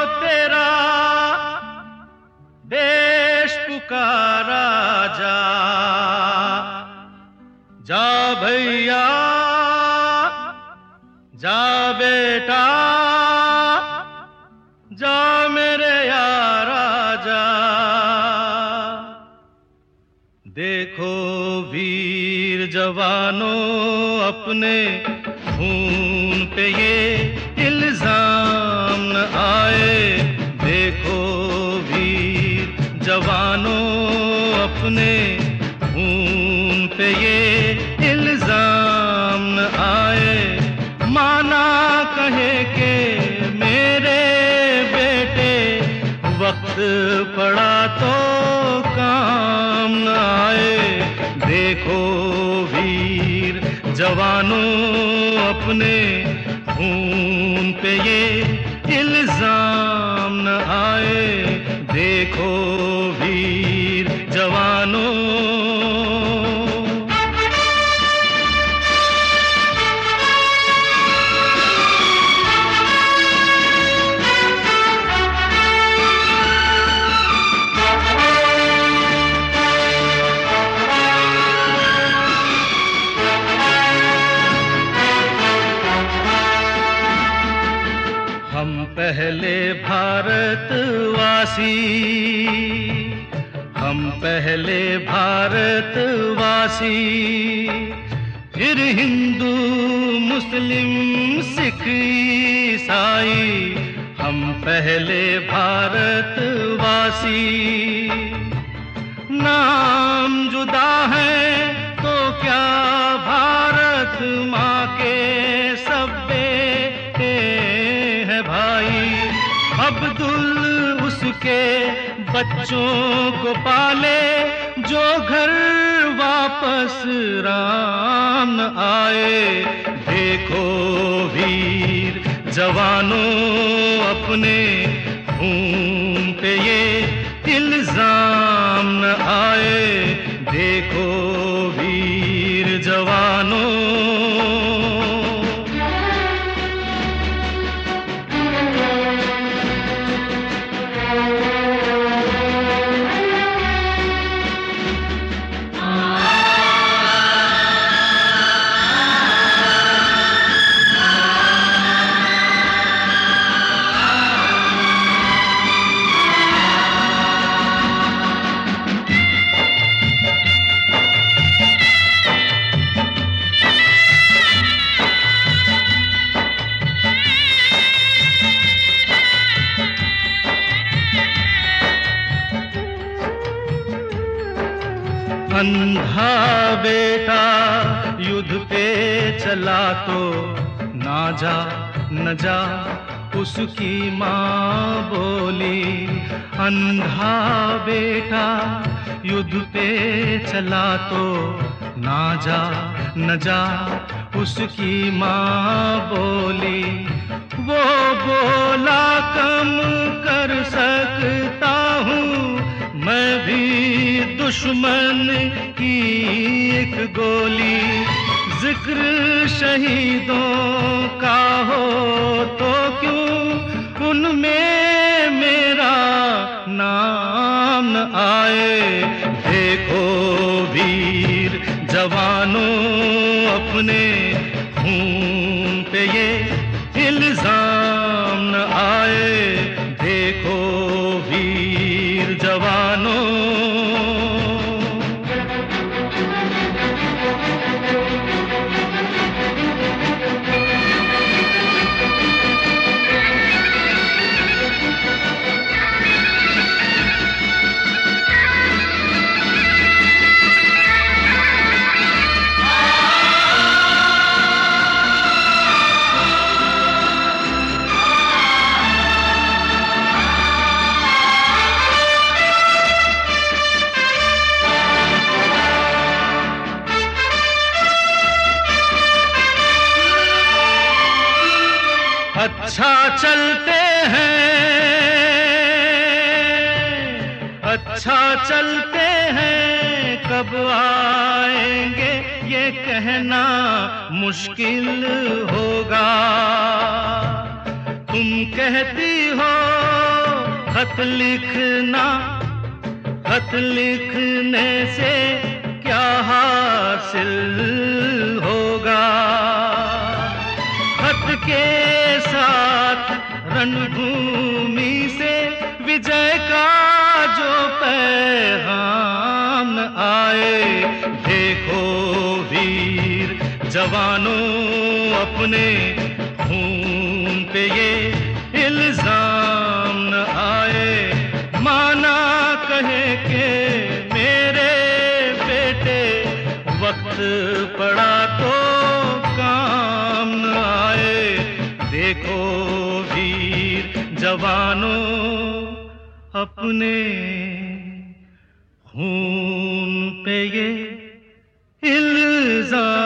तेरा देश पुकारा जा, जा भैया जा बेटा, जा मेरे यारा जा। देखो वीर जवानों अपने खून पे ये इल्जाम न आए। देखो वीर जवानों अपने खून पे ये इल्जाम न आए। माना कहे के मेरे बेटे वक्त पड़ा तो काम न आए। देखो वीर जवानों अपने खून पे ये इल्जाम न आए। देखो वीर जवानों। हम पहले भारतवासी, हम पहले भारतवासी, फिर हिंदू मुस्लिम सिख ईसाई। हम पहले भारतवासी। नाम जुदा है तो क्या भारत माँ के सब बेटे हैं भाई। अब्दुल उसके बच्चों को पाले जो घर वापस राम न आए। देखो वीर जवानों अपने खून पे ये इल्जाम न आए। देखो वीर जवानों। अंधा बेटा युद्ध पे चला तो ना जा न जा उसकी माँ बोली। अंधा बेटा युद्ध पे चला तो ना जा न जा उसकी माँ बोली। वो बोला कम कर सकता हूँ मैं भी दुश्मन की एक गोली। जिक्र शहीदों का हो तो क्यों उनमें मेरा नाम न आए। देखो वीर जवानों अपने खून पे ये इल्जाम न आए। देखो वीर जवानों। अच्छा चलते हैं, अच्छा चलते हैं, कब आएंगे ये कहना मुश्किल होगा। तुम कहती हो खत लिखना, खत लिखने से क्या हासिल होगा। खत के साथ रणभूमि से विजय का जो पैगाम आए। देखो वीर जवानों, अपने खून पे ये इल्जाम न आए। माना कहे के मेरे बेटे, वक्त पड़ा तो काम न आए। देखो वीर जवानों, अपने खून पे ये इल्जाम